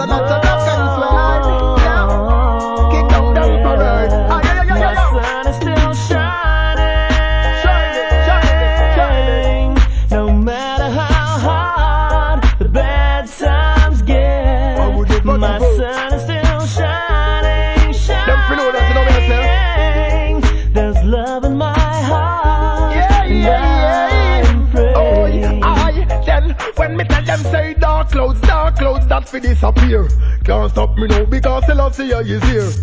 so that's a black and slide. Yeah. Kick down the bird. My sun is still shining. No matter how hard the bad times get, my sun is still shining. There's love in my heart. Then when me tell them say dark clouds, that fi disappear. Can't stop me now because Selassie is here.